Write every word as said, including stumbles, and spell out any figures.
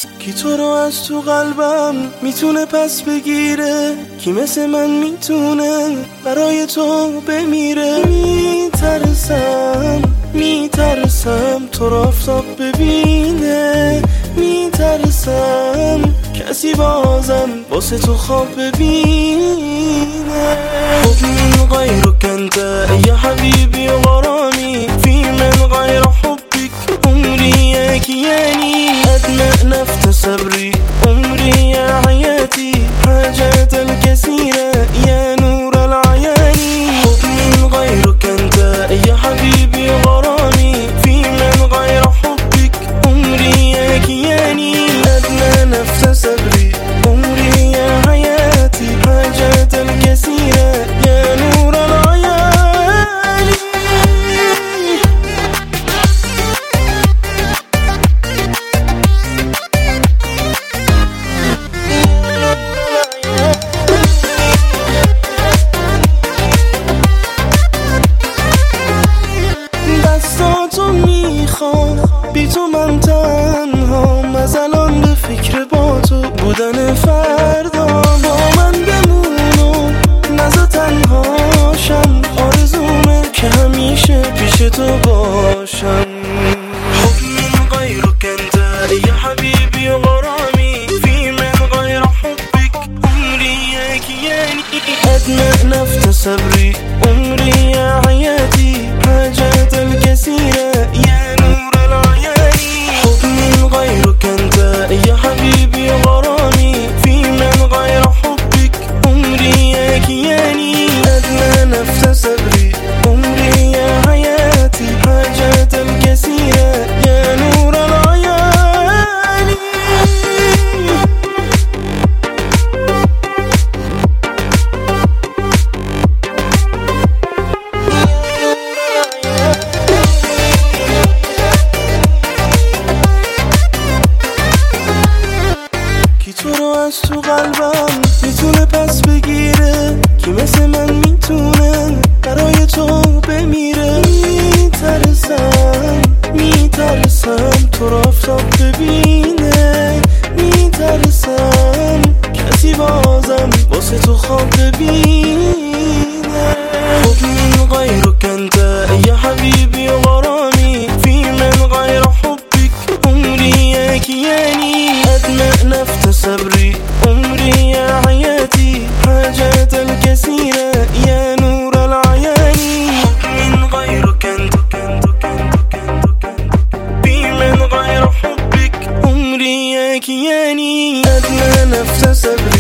کی تو رو از تو قلبم میتونه پس بگیره؟ کی مثل من میتونه برای تو بمیره؟ میترسم میترسم تو رو آفتاب ببینه، میترسم کسی بازم واسه تو خواب ببینه. خب من غيرك انت يا حبيبي وغرامي، في من غير حبك عمري يا كياني، أدنى نفس صبري عمري يا حياتي، حاجات الكثيرة يا نور العياني. خب من غيرك انت يا حبيبي وغرامي، في من غير حبك عمري يا كياني، أدنى نفس صبري عمري يا حياتي، حاجات الكثيرة يا نور العياني. دستاتو میخوام بی تو من تنهام، از الان به فکر با تو بودن فردا، با من بمون و نزا تنهاشم، آرزومه که همیشه پیش تو باشم. خب من غيرك انت يا حبيبي وغرامي، في من غير حبك عمري يا كياني، أدنى نفس صبري عمري يا حياتي، حاجات الكثيرة يا نور العياني. خب من غيرك انت يا حبيبي وغرامي، في من غير حبك عمري يا كياني، أدنى نفس صبري عمري يا حياتي، حاجات الكثيرة يا نور العياني. کی تو رو از تو قلبم میتونه پس بگیره؟ کی مثل من میتونه برای تو بمیره؟ میترسم میترسم تو رو آفتاب ببینه، میترسم کسی بازم واسه تو خواب ببینه. خب من غيرك انت يا حبيبي وغرامي، في من غير حبك عمري يا كياني، أدنى نفس صبري عمري يا حياتي، حاجات الكثيرة يا نور العياني. من غيرك انت بي من غير حبك عمري يا كياني، أدنى نفس صبري